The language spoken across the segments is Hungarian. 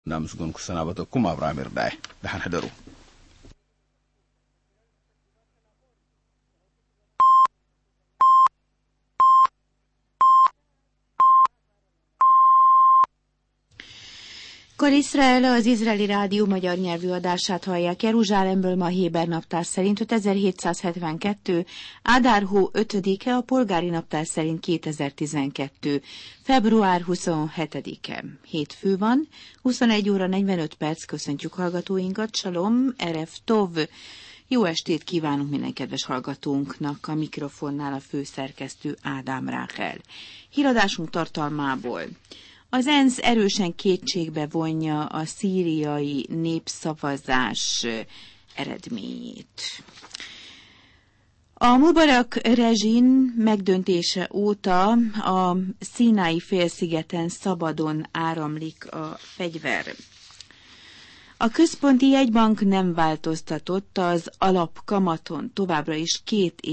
namsgun kusanabato kuma bramir dai da hadaru Kor Izrael, az izraeli rádió magyar nyelvű adását hallják Jeruzsálemből ma héber naptár szerint 5772. Ádár hó 5-e, a polgári naptár szerint 2012. február 27-e. Hétfő van, 21 óra 45 perc, köszöntjük hallgatóinkat, Salom, Erev Tov. Jó estét kívánunk minden kedves hallgatónknak, a mikrofonnál a főszerkesztő Ádám Ráhel. Híradásunk tartalmából. Az ENSZ erősen kétségbe vonja a szíriai népszavazás eredményét. A Mubarak rezsim megdöntése óta a Színai félszigeten szabadon áramlik a fegyver. A központi jegybank nem változtatott az alapkamaton, továbbra is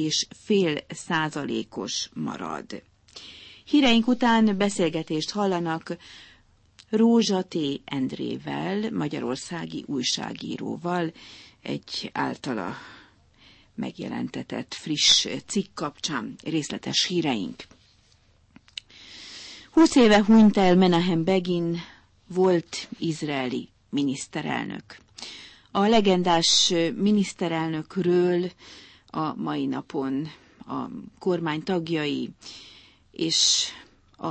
2,5% marad. Híreink után beszélgetést hallanak Rózsa T. Endrével, magyarországi újságíróval, egy általa megjelentetett friss cikk kapcsán részletes híreink. 20 éve hunyt el Menahem Begin, volt izraeli miniszterelnök. A legendás miniszterelnökről a mai napon a kormány tagjai és a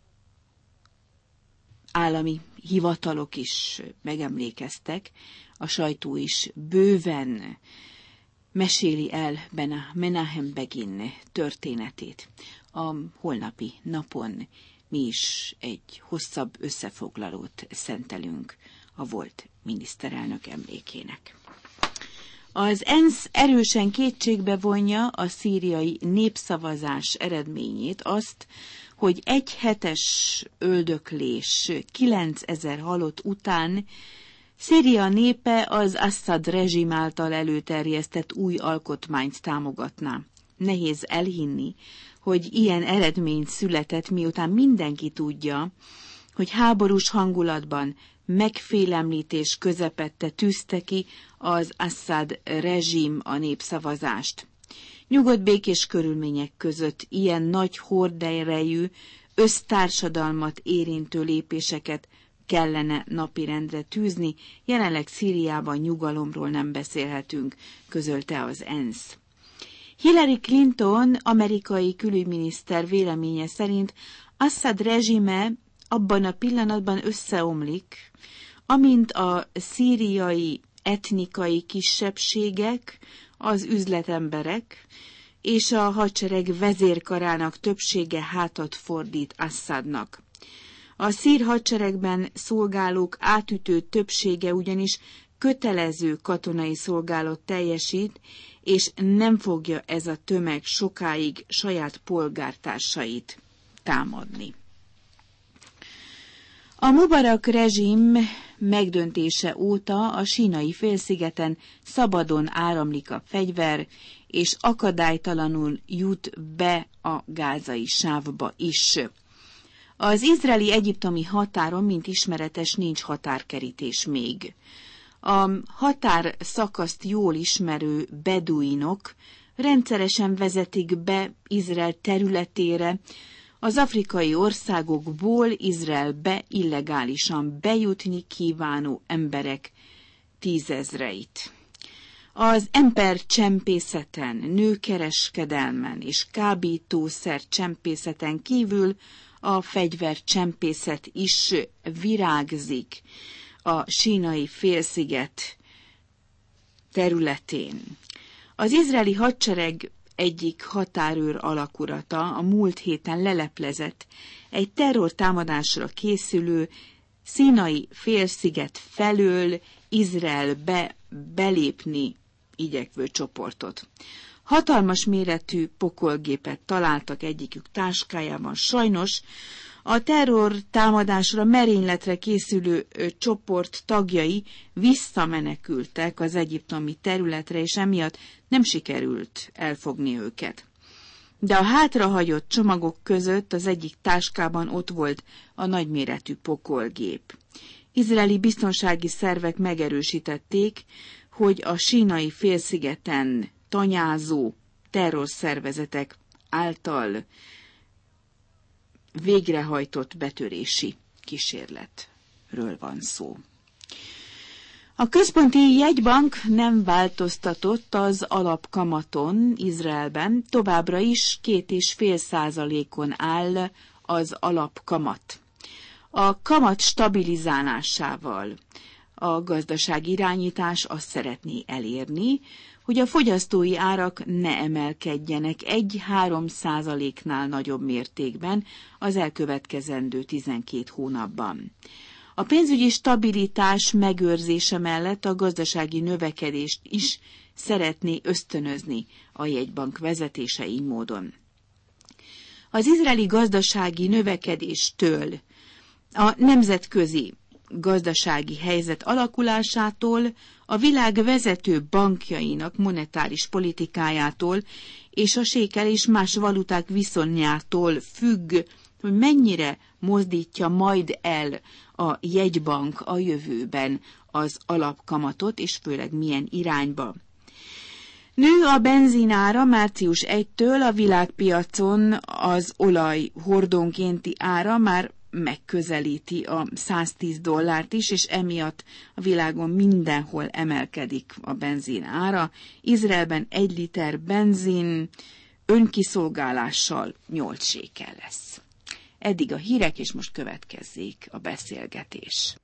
állami hivatalok is megemlékeztek, a sajtó is bőven meséli el Menahem Begin történetét. A holnapi napon mi is egy hosszabb összefoglalót szentelünk a volt miniszterelnök emlékének. Az ENSZ erősen kétségbe vonja a szíriai népszavazás eredményét, azt, hogy egy hetes öldöklés 9000 halott után Szíria népe az Assad rezsim által előterjesztett új alkotmányt támogatná. Nehéz elhinni, hogy ilyen eredmény született, miután mindenki tudja, hogy háborús hangulatban megfélemlítés közepette tűzte ki az Assad rezsim a népszavazást. Nyugodt békés körülmények között ilyen nagy horderejű, össztársadalmat érintő lépéseket kellene napirendre tűzni, jelenleg Szíriában nyugalomról nem beszélhetünk, közölte az ENSZ. Hillary Clinton, amerikai külügyminiszter véleménye szerint Assad rezsime abban a pillanatban összeomlik, amint a szíriai etnikai kisebbségek, az üzletemberek és a hadsereg vezérkarának többsége hátat fordít Assadnak. A szír hadseregben szolgálók átütő többsége ugyanis kötelező katonai szolgálat teljesít, és nem fogja ez a tömeg sokáig saját polgártársait támadni. A Mubarak rezsim megdöntése óta a Sínai félszigeten szabadon áramlik a fegyver, és akadálytalanul jut be a gázai sávba is. Az izraeli-egyiptomi határon, mint ismeretes, nincs határkerítés még. A határszakaszt jól ismerő beduinok rendszeresen vezetik be Izrael területére az afrikai országokból Izraelbe illegálisan bejutni kívánó emberek tízezreit. Az embercsempészeten, nőkereskedelmen és kábítószer csempészeten kívül a fegyvercsempészet is virágzik a Sínai félsziget területén. Az izraeli hadsereg egyik határőr alakurata a múlt héten leleplezett egy terrortámadásra készülő Színai félsziget felől Izraelbe belépni igyekvő csoportot. Hatalmas méretű pokolgépet találtak egyikük táskájában. Sajnos a terrortámadásra merényletre készülő csoport tagjai visszamenekültek az egyiptomi területre, és emiatt nem sikerült elfogni őket. De a hátrahagyott csomagok között az egyik táskában ott volt a nagyméretű pokolgép. Izraeli biztonsági szervek megerősítették, hogy a sínai félszigeten tanyázó terrorszervezetek által végrehajtott betörési kísérletről van szó. A központi jegybank nem változtatott az alapkamaton Izraelben, továbbra is 2,5%-on áll az alapkamat. A kamat stabilizálásával a gazdasági irányítás azt szeretné elérni, hogy a fogyasztói árak ne emelkedjenek 1-3%-nál nagyobb mértékben az elkövetkezendő 12 hónapban. A pénzügyi stabilitás megőrzése mellett a gazdasági növekedést is szeretné ösztönözni a jegybank vezetése így módon. Az izraeli gazdasági növekedéstől, a nemzetközi gazdasági helyzet alakulásától, a világ vezető bankjainak monetáris politikájától és a sékel és más valuták viszonyától függ, hogy mennyire mozdítja majd el a jegybank a jövőben az alapkamatot, és főleg milyen irányba. Nő a benzinára március 1-től a világpiacon az olaj hordónkénti ára már megközelíti a $110 is, és emiatt a világon mindenhol emelkedik a benzin ára. Izraelben 1 liter benzin önkiszolgálással 8 sékel lesz. Eddig a hírek, és most következzék a beszélgetés.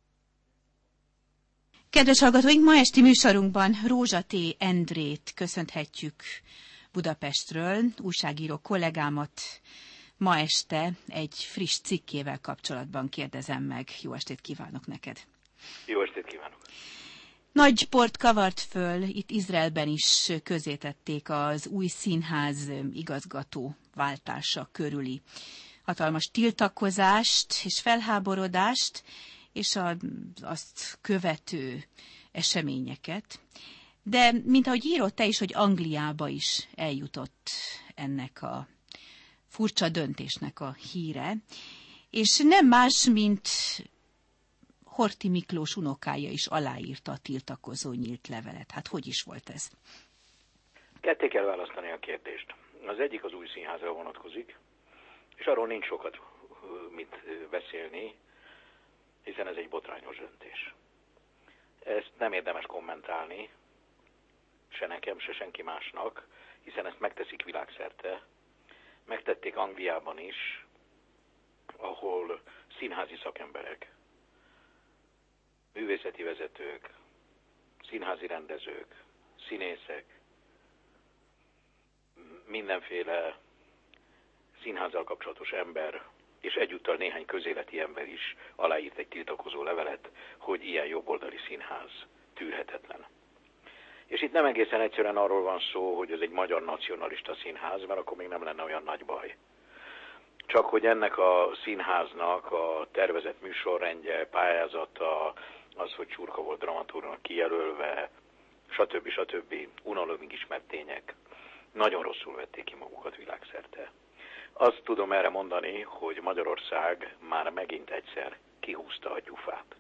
Kedves hallgatóink, ma esti műsorunkban Rózsa T. Endrét köszönhetjük Budapestről, újságíró kollégámat. Ma este egy friss cikkével kapcsolatban kérdezem meg. Jó estét kívánok neked! Jó estét kívánok! Nagy port kavart föl, itt Izraelben is közzétették az új színház igazgató váltása körüli hatalmas tiltakozást és felháborodást, és azt követő eseményeket. De, mint ahogy írott te is, hogy Angliába is eljutott ennek a furcsa döntésnek a híre, és nem más, mint Horthy Miklós unokája is aláírta a tiltakozó nyílt levelet. Hát hogy is volt ez? Ketté kell választani a kérdést. Az egyik az új színházra vonatkozik, és arról nincs sokat mit beszélni, hiszen ez egy botrányos döntés. Ezt nem érdemes kommentálni, se nekem, se senki másnak, hiszen ezt megteszik világszerte. Megtették Angliában is, ahol színházi szakemberek, művészeti vezetők, színházi rendezők, színészek, mindenféle színházzal kapcsolatos ember, és egyúttal néhány közéleti ember is aláírt egy tiltakozó levelet, hogy ilyen jobboldali színház tűrhetetlen. És itt nem egészen egyszerűen arról van szó, hogy ez egy magyar nacionalista színház, mert akkor még nem lenne olyan nagy baj. Csak hogy ennek a színháznak a tervezett műsorrendje, pályázata, az, hogy Csurka volt dramaturgnak kijelölve, stb. Unalomig ismert tények, nagyon rosszul vették ki magukat világszerte. Azt tudom erre mondani, hogy Magyarország már megint egyszer kihúzta a gyufát.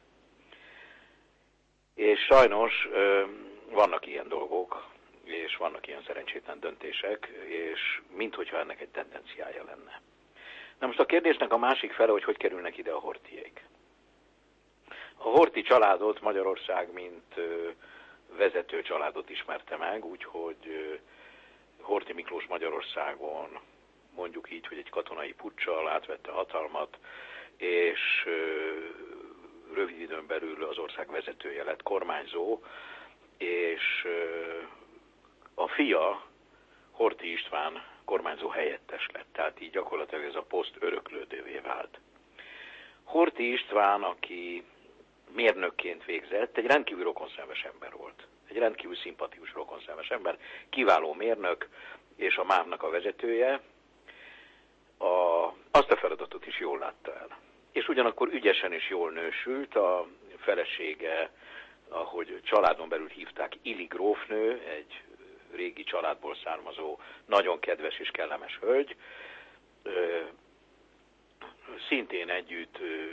És sajnos vannak ilyen dolgok, és vannak ilyen szerencsétlen döntések, és minthogyha ennek egy tendenciája lenne. Na most a kérdésnek a másik fele, hogy kerülnek ide a Horthyék. A Horthy családot Magyarország mint vezető családot ismerte meg, úgyhogy Horthy Miklós Magyarországon mondjuk így, hogy egy katonai puccsal átvette a hatalmat, és rövid időn belül az ország vezetője lett, kormányzó, és a fia, Horthy István kormányzó helyettes lett, tehát így gyakorlatilag ez a poszt öröklődővé vált. Horthy István, aki mérnökként végzett, egy rendkívül rokonszenves ember volt. Egy rendkívül szimpatikus rokonszenves ember, kiváló mérnök, és a MÁV-nak a vezetője, azt a feladatot is jól látta el. És ugyanakkor ügyesen és jól nősült, a felesége, ahogy családon belül hívták, Ili grófnő, egy régi családból származó, nagyon kedves és kellemes hölgy, szintén együtt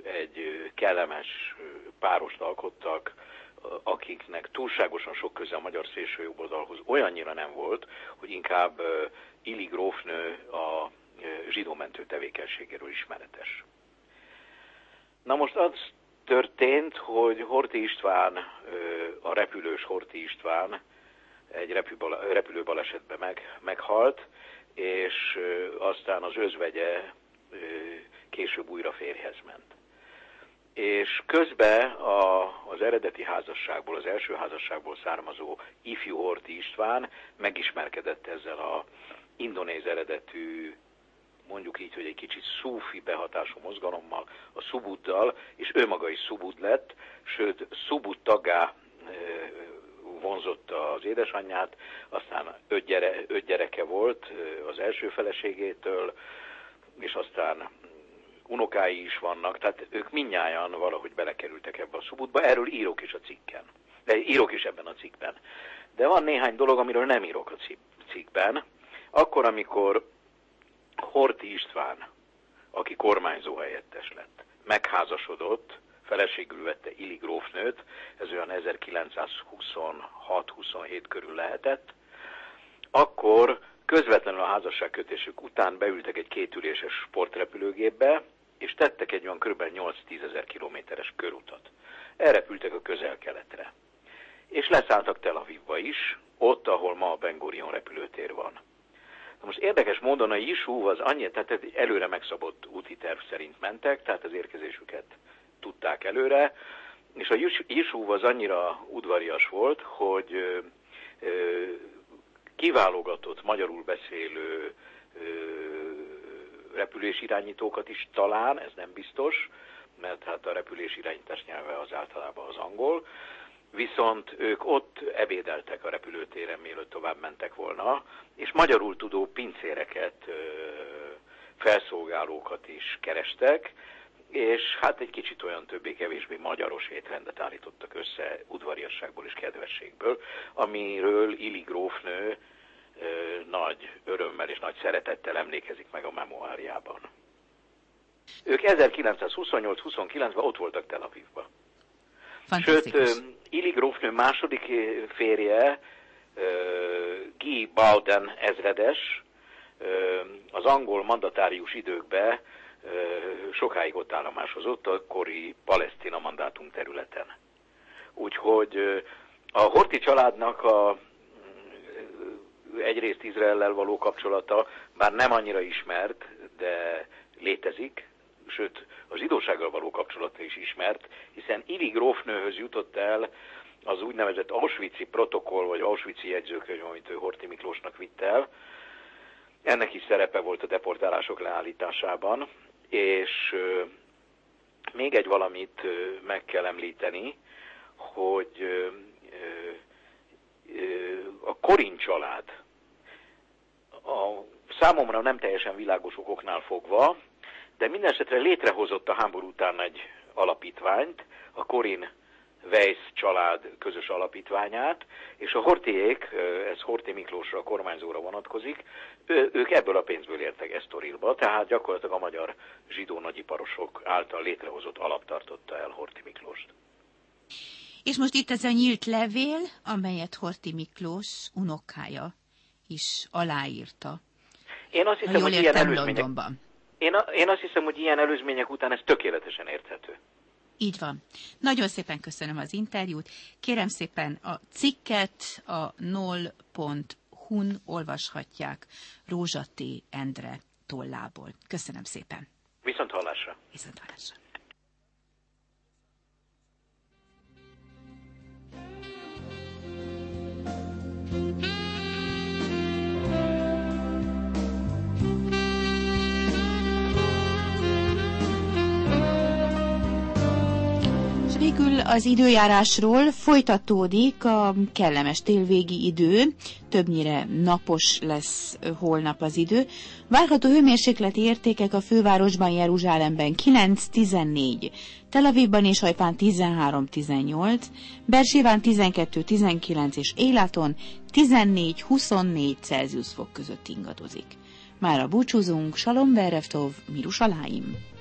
egy kellemes párost alkottak, akiknek túlságosan sok köze a magyar szélsőjobboldalhoz olyannyira nem volt, hogy inkább Illy grófnő a zsidómentő tevékenységéről ismeretes. Na most az történt, hogy Horthy István, a repülős Horthy István egy repülőbalesetben meghalt, és aztán az özvegye később újra férjhez ment. És közben az eredeti házasságból, az első házasságból származó ifjú Horthy István megismerkedett ezzel a indonéz eredetű, mondjuk így, hogy egy kicsit szúfi behatású mozgalommal, a Subuddal, és ő maga is Subud lett, sőt Subud taggá vonzotta az édesanyját, aztán öt gyereke volt az első feleségétől, és aztán unokái is vannak, tehát ők mindnyájan valahogy belekerültek ebbe a Subudba, erről írok is a cikken. De írok is ebben a cikkben. De van néhány dolog, amiről nem írok a cikkben. Akkor, amikor Horthy István, aki kormányzó helyettes lett, megházasodott, feleségül vette Illy grófnőt, ez olyan 1926-27 körül lehetett, akkor közvetlenül a házasságkötésük után beültek egy kétüléses sportrepülőgépbe, és tettek egy olyan kb. 8-10 ezer kilométeres körutat. Elrepültek a Közel-Keletre. És leszálltak Tel Avivba is, ott, ahol ma a Ben Gurion repülőtér van. Na most érdekes módon a Yishuv az annyi, tehát egy előre megszabott úti terv szerint mentek, tehát az érkezésüket tudták előre, és a Yishuv az annyira udvarias volt, hogy kiválogatott magyarul beszélő repülésirányítókat is talán, ez nem biztos, mert hát a repülésirányítás nyelve az általában az angol, viszont ők ott ebédeltek a repülőtéren, mielőtt tovább mentek volna, és magyarul tudó pincéreket, felszolgálókat is kerestek, és hát egy kicsit olyan többé-kevésbé magyaros étrendet állítottak össze udvariasságból és kedvességből, amiről Illy grófnő nagy örömmel és nagy szeretettel emlékezik meg a memoárjában. Ők 1928-29-ben ott voltak Tel Avivban. Sőt, Illy grófnő második férje, Guy Bowden ezredes, az angol mandatárius időkben sokáig ott állomásozott a kori Palesztina mandátum területen. Úgyhogy a Horthy családnak egyrészt Izraellel való kapcsolata bár nem annyira ismert, de létezik, sőt a zsidósággal való kapcsolata is ismert, hiszen Illy grófnőhöz jutott el az úgynevezett Auschwitz-i protokoll, vagy Auschwitz-i jegyzőkönyv, amit ő Horthy Miklósnak vitt el. Ennek is szerepe volt a deportálások leállításában, és még egy valamit meg kell említeni, hogy a Korin család a számomra nem teljesen világos okoknál fogva, de minden esetre létrehozott a háború után egy alapítványt, a Korin Weiss család közös alapítványát, és a Horthyék, ez Horthy Miklósra, a kormányzóra vonatkozik, ők ebből a pénzből értek Esztorilba, tehát gyakorlatilag a magyar zsidó nagyiparosok által létrehozott alap tartotta el Horthy Miklóst. És most itt ez a nyílt levél, amelyet Horthy Miklós unokája is aláírta. Én azt hiszem, hogy ilyen előzmények után ez tökéletesen érthető. Így van. Nagyon szépen köszönöm az interjút. Kérem szépen a cikket a nol.hu-n olvashatják Rózsa T. Endre tollából. Köszönöm szépen. Viszont hallásra. Viszont hallásra. Végül az időjárásról folytatódik a kellemes télvégi idő, többnyire napos lesz holnap az idő. Várható hőmérsékleti értékek a fővárosban, Jeruzsálemben 9-14, Tel Avivban és Hajfán 13-18, Bersébán 12-19 és Élaton 14-24 Celsius fok között ingadozik. Mára búcsúzunk, Salom Berev Tov, Mirushalayim.